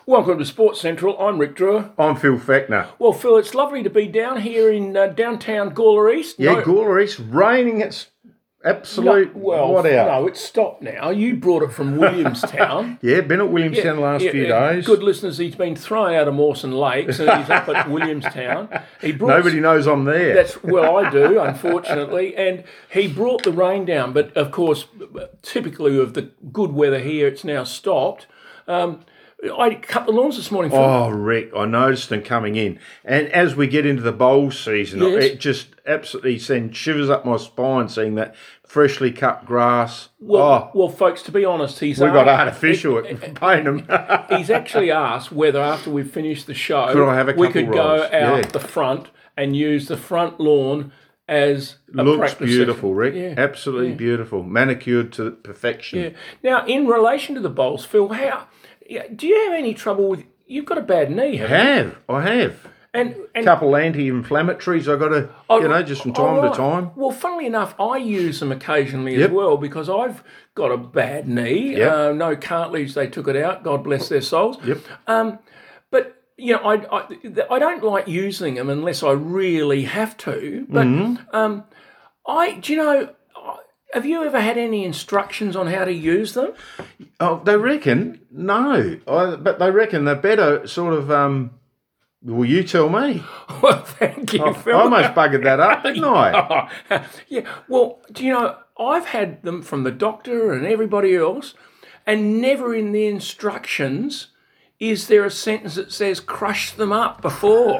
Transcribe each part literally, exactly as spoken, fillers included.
Welcome to Sports Central. I'm Rick Drewer. I'm Phil Fechner. Well, Phil, it's lovely to be down here in uh, downtown Gawler East. Yeah, no, Gawler East, raining. It's absolute. no, well, what out? no, it's stopped now. You brought it from Williamstown. Yeah, been at Williamstown the last yeah, few yeah. days. Good listeners, he's been thrown out of Mawson Lakes and he's up at Williamstown. He brought Nobody knows I'm there. That's well, I do, unfortunately. And he brought the rain down, but of course, typically of the good weather here, it's now stopped. Um, I cut the lawns this morning. Phil. Oh, Rick, I noticed them coming in. And as we get into the bowl season, Yes. it just absolutely sends shivers up my spine seeing that freshly cut grass. Well, oh, well, folks, to be honest, he's we've got asked- artificial at Payneham. He's actually asked whether after we've finished the show, Could I have a we couple could go rolls? out Yeah. the front and use the front lawn as a Looks practice beautiful, session. Rick. Yeah. Absolutely Yeah. beautiful. Manicured to perfection. Yeah. Now, in relation to the bowls, Phil, how yeah, do you have any trouble with? You've got a bad knee, haven't you? Have. I have. And and Couple anti-inflammatories I got to, Oh, you know, just from oh, time right. to time. Well, funnily enough, I use them occasionally Yep. as well because I've got a bad knee. Yep. Uh, no cartilage, they took it out. God bless their souls. Yep. Um, but you know, I, I I don't like using them unless I really have to. But Mm-hmm. um, I do you know? Have you ever had any instructions on how to use them? Oh, they reckon? No. I, but they reckon they're better sort of, um, well, you tell me. Well, thank you, I Phil. almost buggered that up, didn't I? Yeah. Well, do you know? I've had them from the doctor and everybody else, and never in the instructions is there a sentence that says "crush them up" before.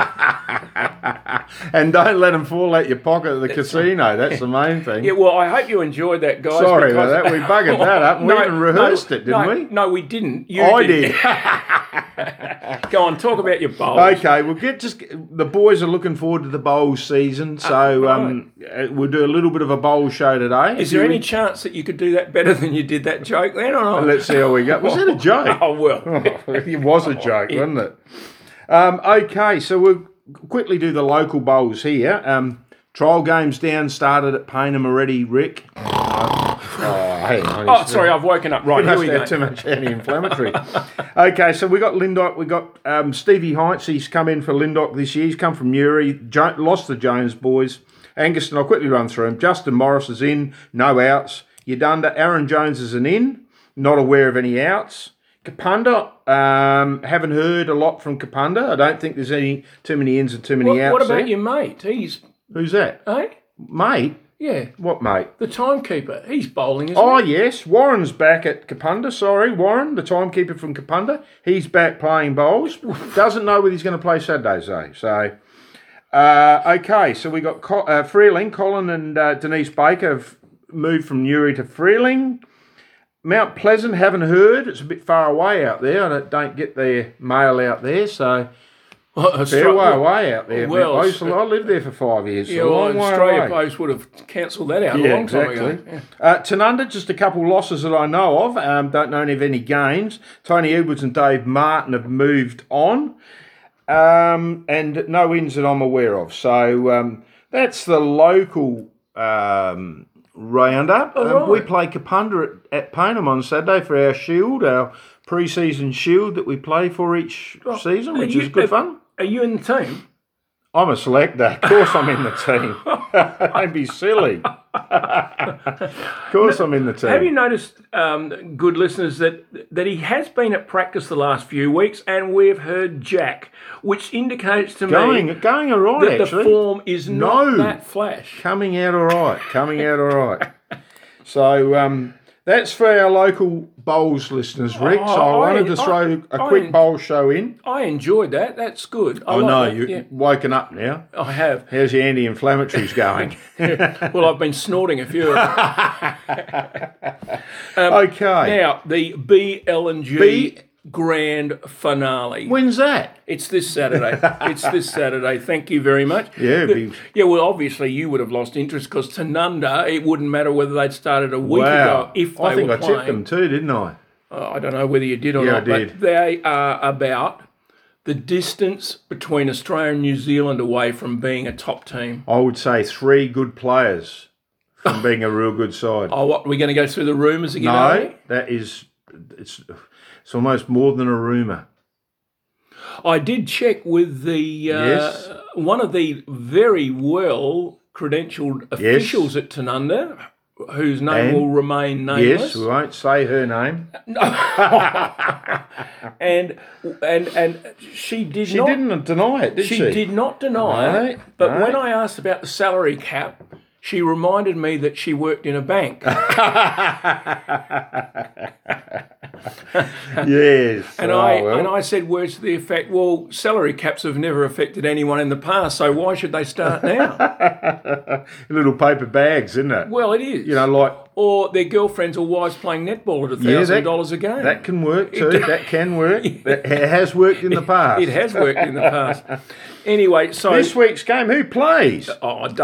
And don't let them fall out your pocket at the casino. That's the main thing. Yeah. Well, I hope you enjoyed that, guys. Sorry because- about that. We buggered that up. And we No, even rehearsed no, it, didn't no, we? No, we didn't. You I did. did. Go on, talk about your bowls. Okay, we'll get just the boys are looking forward to the bowl season, so right. um, uh, we'll do a little bit of a bowl show today. Is there any chance that you could do that better than you did that joke then, or not? Let's see how we go. Was that a joke? Oh well. It was a joke, wasn't it? Um, okay, so we'll quickly do the local bowls here. Um, trial games down, started at Payneham already, Rick. Oh, hang on. Oh, sorry, I've woken up. Right, You here must we have go. too much anti-inflammatory. Okay, so we got Lindock. We got um, Stevie Heintz. He's come in for Lindock this year. He's come from Newry. Jo- lost the Jones boys. Angus, and I'll quickly run through him. Justin Morris is in. No outs. Udunda. Aaron Jones is an in. Not aware of any outs. Kapunda. Um, haven't heard a lot from Kapunda. I don't think there's any too many ins and too many What, outs what about there. your mate? He's Who's that? eh? Mate? Yeah, What mate? the timekeeper. He's bowling, isn't Oh, he? yes. Warren's back at Kapunda. Sorry, Warren, the timekeeper from Kapunda. He's back playing bowls. Doesn't know whether he's going to play Saturdays, though. So, uh, okay. So we got Co- uh, Freeling. Colin and uh, Denise Baker have moved from Newry to Freeling. Mount Pleasant, haven't heard. It's a bit far away out there. I don't, don't get their mail out there, so Well, fair Australia, way away out there. well, I, used to, I lived there for five years. yeah, so a well, long way Australia away. Post would have cancelled that out a Yeah, long time exactly. ago. Yeah. Uh, Tanunda, just a couple losses that I know of. Um, don't know any of any games. Tony Edwards and Dave Martin have moved on. Um, and no wins that I'm aware of. So um, that's the local um, roundup. All Um, we right. play Kapunda at, at Payneham on Saturday for our shield, our pre-season shield that we play for each season, Are which you- is good are- fun. Are you in the team? I'm a selector. Of course I'm in the team. Don't be silly. Of course I'm in the team. Have you noticed, um, good listeners, that that he has been at practice the last few weeks, and we've heard Jack, which indicates to Going, me going all right, that actually. the form is not No. that flash. Coming out all right. Coming out all right. So um, that's for our local bowls listeners, Rick. so I Oh, I- wanted to throw I- a I- quick bowl show in. I enjoyed that. That's good. I Oh, like no, that. you've Yeah, woken up now. I have. How's your anti-inflammatories going? Well, I've been snorting a few. Of them. okay. Now, the B L and G B- grand finale. When's that? It's this Saturday. It's this Saturday. Thank you very much. Yeah, it'd be- yeah. Well, obviously you would have lost interest because Tanunda, it wouldn't matter whether they'd started a week Wow. ago if they I think were I playing. tipped them too, didn't I? Uh, I don't know whether you did or Yeah, not, I but did. they are about the distance between Australia and New Zealand away from being a top team. I would say three good players from being a real good side. Oh, what, we're going to go through the rumours again? No, are we? that is, it's It's almost more than a rumour. I did check with the uh, Yes. one of the very well credentialed officials at Tanunda, whose name And? will remain nameless. Yes, we won't say her name. and and and she did She not. didn't deny it, did she? She did not deny No, it. But no. when I asked about the salary cap, she reminded me that she worked in a bank. Yes. And oh, I well. and I said words to the effect, well, salary caps have never affected anyone in the past, so why should they start now? Little paper bags, isn't it? Well, it is. You know, like Or their girlfriends or wives playing netball at a thousand dollars a game. that can work too. That can work. It has worked in the past. It has worked in the past. Anyway, so This week's game, who plays? oh, I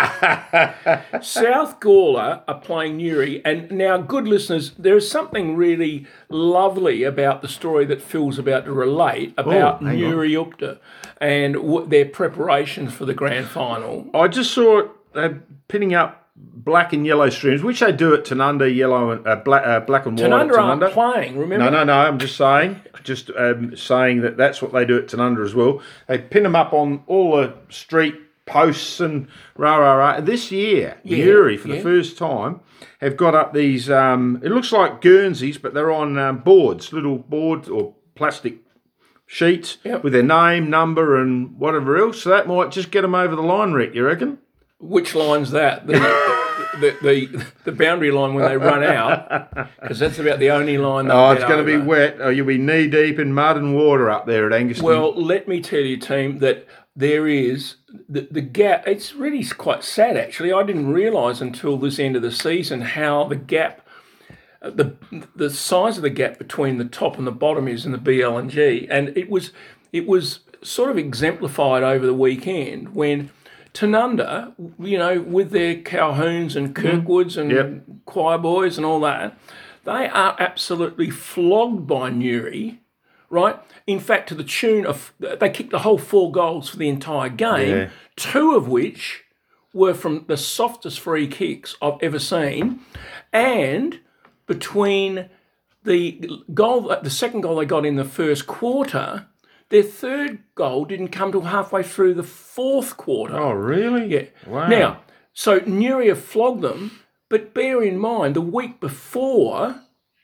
don't. South Gawler are playing Newry, and now, good listeners, there is something really lovely about the story that Phil's about to relate about Oh, hang on. Newry Upta and w- their preparations for the grand final. I just saw it uh, pinning up black and yellow streams, which they do at Tanunda, yellow and uh, black, uh, black and white. Tanunda at aren't Tanunda. playing, remember? No, no, no. I'm just saying, just um, saying that that's what they do at Tanunda as well. They pin them up on all the street posts and rah rah rah. This year, Yeah, Newry for the yeah. first time have got up these. Um, it looks like Guernseys, but they're on um, boards, little boards or plastic sheets Yep. with their name, number, and whatever else. So that might just get them over the line, Rick. You reckon? Which line's that? The, the, the, the boundary line when they run out, because that's about the only line they'll Oh, it's get going to be over. wet. Oh, you'll be knee deep in mud and water up there at Angaston. Well, let me tell you, team, that there is the, the gap. It's really quite sad, actually. I didn't realise until this end of the season how the gap, uh, the the size of the gap between the top and the bottom is in the B L and G, and it was it was sort of exemplified over the weekend when Tanunda, you know, with their Calhouns and Kirkwoods and Yep. choir boys and all that, they are absolutely flogged by Newry, right? In fact, to the tune of, they kicked the whole four goals for the entire game, Yeah. two of which were from the softest free kicks I've ever seen. And between the goal, the second goal they got in the first quarter, their third goal didn't come till halfway through the fourth quarter. oh, really? Yeah. Wow. Now, so Newry have flogged them, but bear in mind the week before,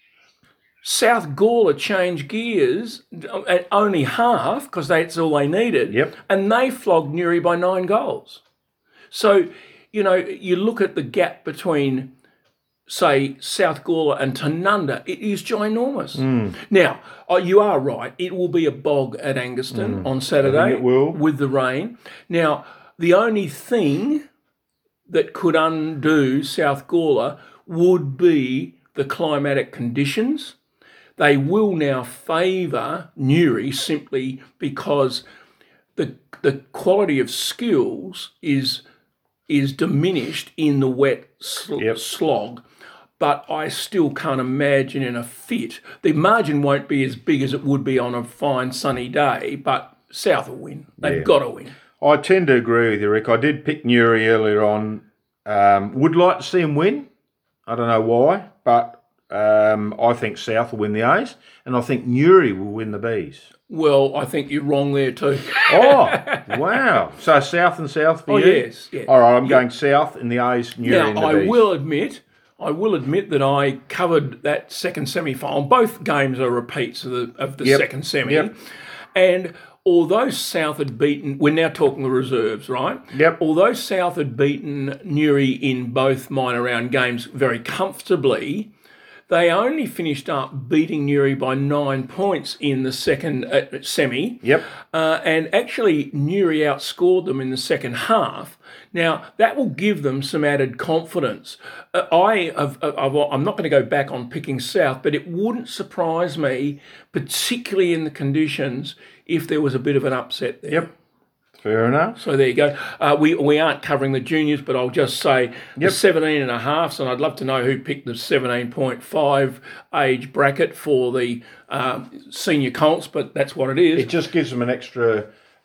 South Gawler changed gears at only half because that's all they needed. Yep. And they flogged Newry by nine goals. So, you know, you look at the gap between, say, South Gawler and Tanunda, it is ginormous. Hmm. Now, oh, you are right. It will be a bog at Angaston on Saturday Hmm. it will. with the rain. Now, the only thing that could undo South Gawler would be the climatic conditions. They will now favour Newry simply because the the quality of skills is is diminished in the wet sl- Yep. slog. But I still can't imagine in a fit. The margin won't be as big as it would be on a fine sunny day, but South will win. They've Yeah. got to win. I tend to agree with you, Rick. I did pick Newry earlier on. Um, would like to see him win. I don't know why, but um, I think South will win the A's, and I think Newry will win the B's. Well, I think you're wrong there too. Oh, wow. So South and South for Oh, you? yes. Yeah. All right, I'm going South in the A's, Newry Now, in the I B's. will admit, I will admit that I covered that second semi-final. Both games are repeats of the of the Yep. second semi. Yep. And although South had beaten, we're now talking the reserves, right? Yep. Although South had beaten Newry in both minor round games very comfortably, they only finished up beating Newry by nine points in the second uh, semi. Yep. Uh, and actually, Newry outscored them in the second half. Now, that will give them some added confidence. Uh, I have, I've, I'm not going to go back on picking South, but it wouldn't surprise me, particularly in the conditions, if there was a bit of an upset there. Yep. Fair enough. So there you go. Uh, we we aren't covering the juniors, but I'll just say the Yep. seventeen and a halves, and I'd love to know who picked the seventeen point five age bracket for the um, senior Colts, but that's what it is. It just gives them an extra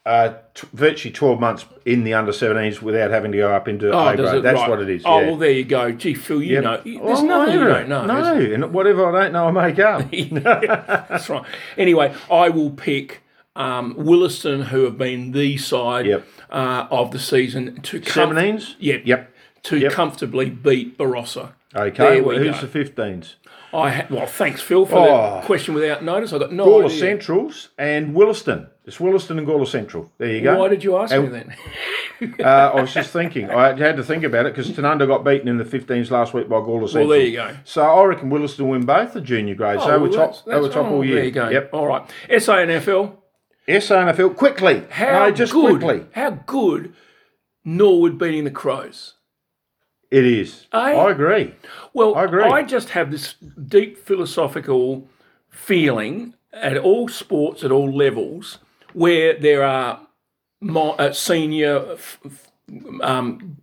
uh, t- virtually twelve months in the under seventeens without having to go up into Oh, A does grade. it? That's Right. what it is. Oh, yeah. well, there you go. Gee, Phil, you Yep. know. There's Oh, nothing you whatever. don't know. No, is there? and whatever I don't know, I make up. Yeah, that's right. Anyway, I will pick um, Williston, who have been the side Yep. uh, of the season to comf- seventeens? Yep. Yep. To Yep. comfortably beat Barossa. Okay, There well, we who's go. the fifteens? I ha- well, thanks, Phil, for Oh. that question without notice. I got no Gawler idea. Centrals and Williston. It's Williston and Gawler Central. There you go. Why did you ask And- me then? Uh, I was just thinking. I had to think about it because Tanunda got beaten in the fifteens last week by Gawler Central. Well, there you go. So I reckon Williston win both the junior grades. Oh, they were well, top. that's- They were that's- top oh, all year. There you go. Yep. All right. S A N F L. S A N F L quickly. How no, just good? quickly. How good Norwood beating the Crows? It is. Eh? I agree. Well, I agree. I just have this deep philosophical feeling at all sports, at all levels, where there are mo- uh, senior f- f- um,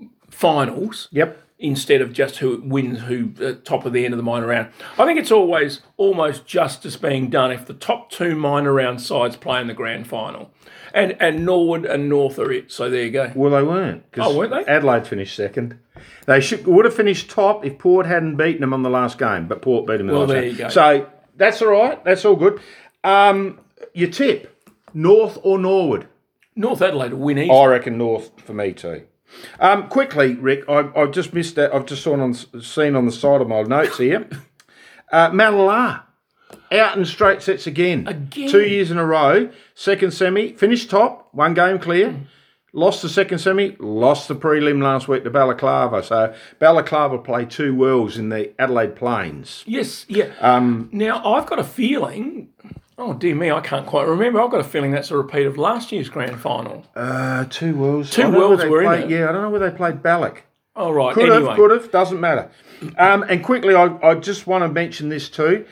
finals Yep. instead of just who wins who uh, top of the end of the minor round. I think it's always almost justice being done if the top two minor round sides play in the grand final. And and Norwood and North are it. So there you go. Well, they weren't. 'Cause Oh, weren't they? Adelaide finished second. They should, would have finished top if Port hadn't beaten them on the last game, but Port beat them in Well, the last there game. you go. So that's all right. That's all good. Um, your tip, North or Norwood? North Adelaide will win easy. I reckon North for me too. Um, quickly, Rick, I, I've just missed that. I've just saw on, seen on the side of my notes here. Uh, Malala, out in straight sets again. Again? Two years in a row. Second semi, finished top, one game clear. Lost the second semi, lost the prelim last week to Balaclava. So Balaclava play two worlds in the Adelaide Plains. Yes, yeah. Um, Now, I've got a feeling, oh dear me, I can't quite remember. I've got a feeling that's a repeat of last year's grand final. uh, two worlds. Two I don't know where worlds they were in played, it. Yeah, I don't know where they played Balac. All right, Could anyway. have, could have, doesn't matter. Um, and quickly, I, I just want to mention this too.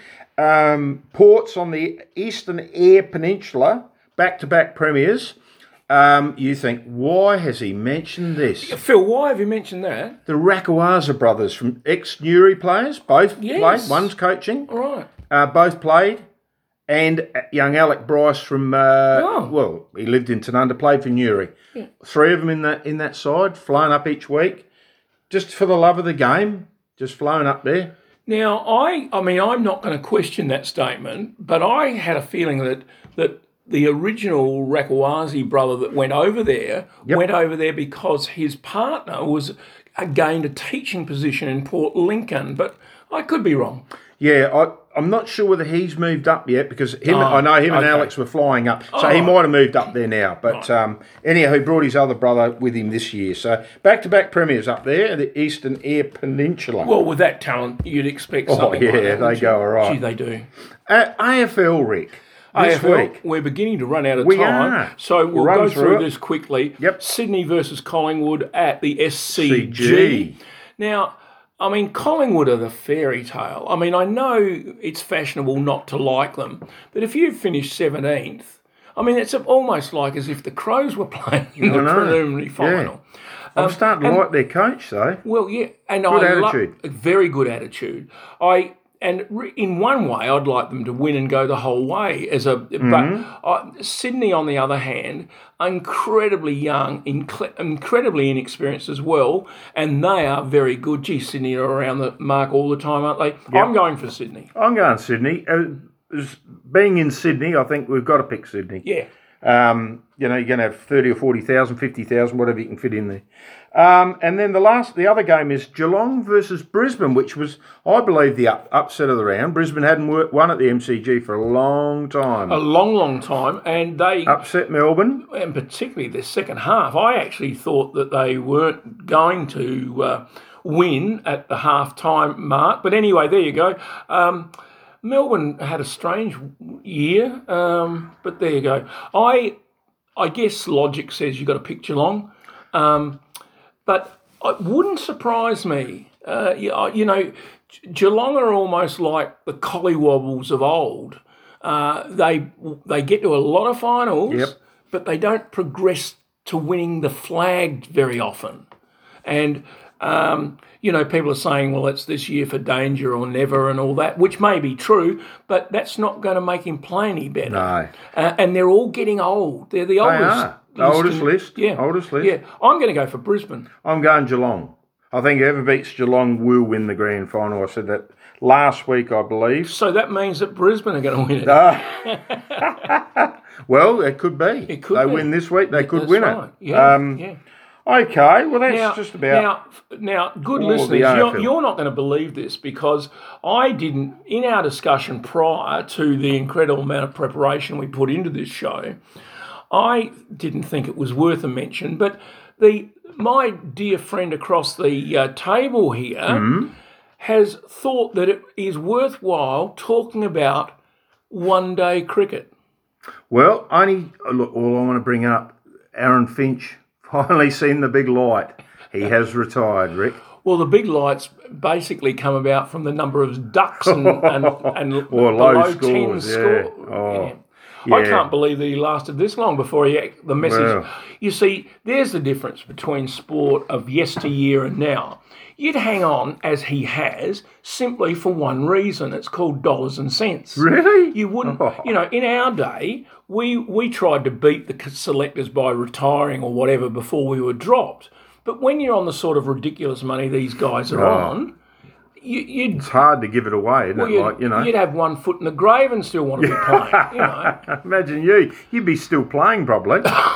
Um, Ports on the Eastern Air Peninsula, back-to-back premiers. Um, you think, why has he mentioned this? Phil, why have you mentioned that? The Rakawaza brothers from ex-Newry players, both Yes. played. One's coaching, All right. uh, both played. And young Alec Bryce from, uh, Oh. well, he lived in Tanunda, played for Newry. Three of them in that in that side, flown up each week, just for the love of the game, just flown up there. Now, I, I mean, I'm not going to question that statement, but I had a feeling that that the original Rakawazi brother that went over there Yep. went over there because his partner was uh, gained a teaching position in Port Lincoln, but I could be wrong. Yeah, I, I'm not sure whether he's moved up yet because him, Oh, I know him and okay. Alex were flying up, so Oh. he might have moved up there now. But um, anyhow, he brought his other brother with him this year. So back-to-back premiers up there, the Eastern Air Peninsula. Well, with that talent, you'd expect something yeah, like that. they wouldn't go you? all right. Gee, they do. Uh, A F L, Rick, this A F L, week. we're beginning to run out of We time, are. so We'll we'll run go through through it. this quickly. Yep. Sydney versus Collingwood at the S C G. C G. Now, I mean, Collingwood are the fairy tale. I mean, I know it's fashionable not to like them, but if you finish seventeenth, I mean, it's almost like as if the Crows were playing in the I know. preliminary Yeah. final. I'm starting to and- like their coach, though. Well, yeah, and Good I lo- attitude. a very good attitude. I and re- in one way, I'd like them to win and go the whole way. As a Mm-hmm. but uh, Sydney, on the other hand, incredibly young, incle- incredibly inexperienced as well, and they are very good. Gee, Sydney are around the mark all the time, aren't they? I'm going for Sydney. I'm going Sydney. Uh, as- being in Sydney, I think we've got to pick Sydney. Yeah. Um, you know, you're going to have thirty or forty thousand, fifty thousand, whatever you can fit in there. Um, and then the last, the other game is Geelong versus Brisbane, which was, I believe, the up, upset of the round. Brisbane hadn't wor- won at the M C G for a long time. A long, long time, and they, Upset Melbourne. and particularly the second half, I actually thought that they weren't going to uh, win at the half-time mark. But anyway, there you go. Um, Melbourne had a strange year, um, but there you go. I I guess logic says you've got to pick Geelong, um, but it wouldn't surprise me. Uh, you, you know, Geelong are almost like the Collywobbles of old. Uh, they they get to a lot of finals, Yep. but they don't progress to winning the flag very often. And, um, you know, people are saying, well, it's this year for danger or never and all that, which may be true, but that's not going to make him play any better. No. Uh, and they're all getting old. They're the oldest. are. The oldest in- list. Yeah. Oldest list. Yeah. I'm going to go for Brisbane. I'm going Geelong. I think whoever beats Geelong will win the grand final. I said that last week, I believe. So that means that Brisbane are going to win it. Uh, well, it could be. It could they be. win this week, they could That's win right. it. Yeah. Um, yeah. Okay, well, that's Now, just about. now, now, good all of listeners, the A F L. you're, you're not going to believe this because I didn't, in our discussion prior to the incredible amount of preparation we put into this show, I didn't think it was worth a mention, but the my dear friend across the uh, table here Mm-hmm. has thought that it is worthwhile talking about one-day cricket. Well, only look. All I want to bring up, Aaron Finch finally seen the big light. He has retired, Rick. Well, the big lights basically come about from the number of ducks and, and, and Or low below scores, ten yeah. score. Oh, I yeah. can't believe that he lasted this long before he the message. Well. You see, there's the difference between sport of yesteryear and now. You'd hang on as he has simply for one reason. It's called dollars and cents. Really? You wouldn't, Oh. you know, in our day, we we tried to beat the selectors by retiring or whatever before we were dropped. But when you're on the sort of ridiculous money these guys are Oh. on, you, you'd It's hard to give it away, isn't well, it? you'd, Like, you know. you'd have one foot in the grave and still want to be playing. You know, Imagine you. You'd be still playing, probably.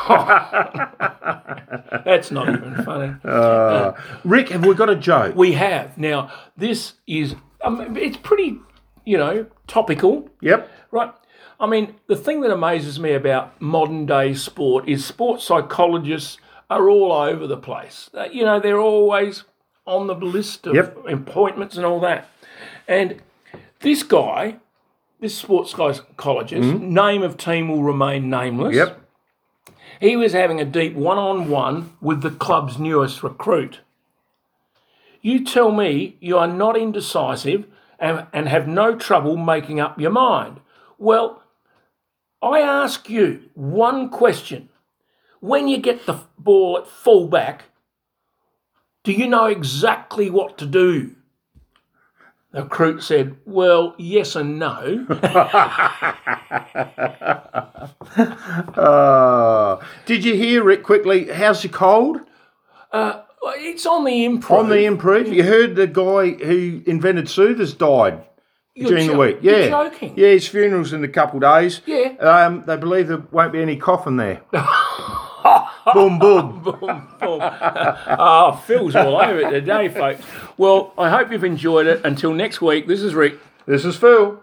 that's not even funny. Uh, Rick, have we got a joke? We have now. This is um, it's pretty, you know, topical, Yep. right? I mean, the thing that amazes me about modern day sport is sports psychologists are all over the place. Uh, you know, they're always on the list of Yep. appointments and all that. And this guy, this sports psychologist, name of team will remain nameless. Yep. He was having a deep one-on-one with the club's newest recruit. You tell me you are not indecisive and, and have no trouble making up your mind. Well, I ask you one question. When you get the ball at full back, do you know exactly what to do? The recruit said, well, yes and no. Uh, did you hear, Rick, quickly, how's your cold? Uh, it's on the improve. On the improve? You heard the guy who invented soothers died You're during the jo- week. you're Yeah. joking. Yeah, his funeral's in a couple of days. Yeah. Um, they believe there won't be any coffin there. Boom, boom. Boom, boom. Ah, Phil's all over it today, folks. Well, I hope you've enjoyed it. Until next week, this is Rick. This is Phil.